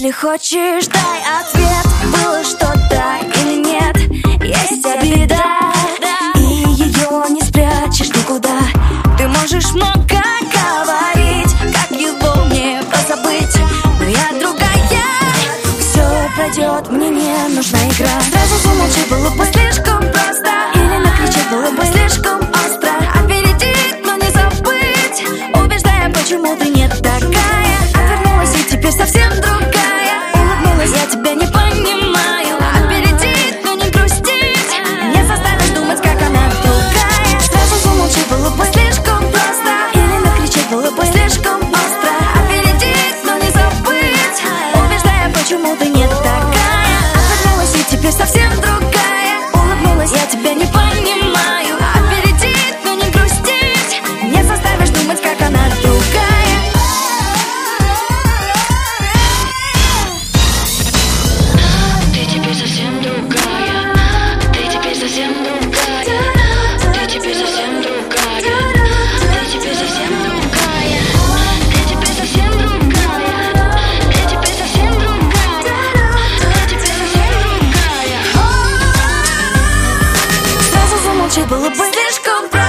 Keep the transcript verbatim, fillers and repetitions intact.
Если хочешь, дай ответ, было что-то или нет. Есть обида, и ее не спрячешь никуда. Ты можешь много говорить, как его мне позабыть, но я другая. Все пройдет, мне не нужна игра. Сразу замолчи, было бы слишком просто, или накричать было бы слишком остро. Опередить, но не забыть, убеждая, почему ты не такая. Отвернулась и теперь совсем другая. Улыбнулась, я тебя не понимаю. Опередить, но не грустить, не заставишь думать, как она другая. Сразу замолчи, было бы слишком просто, или накричать было бы слишком остро. Опередить, но не забыть, убеждая, почему ты не такая. Отвернулась и теперь совсем другая. Улыбнулась, я тебя не понимаю. Опередить, но не грустить, не заставишь думать, как она другая. Ты теперь совсем другая. Ты теперь совсем другая. Ты теперь совсем другая. Ты теперь совсем другая. Ты теперь совсем другая. Ты теперь совсем другая. Ты теперь совсем другая. Сразу замолчи, было бы слишком просто.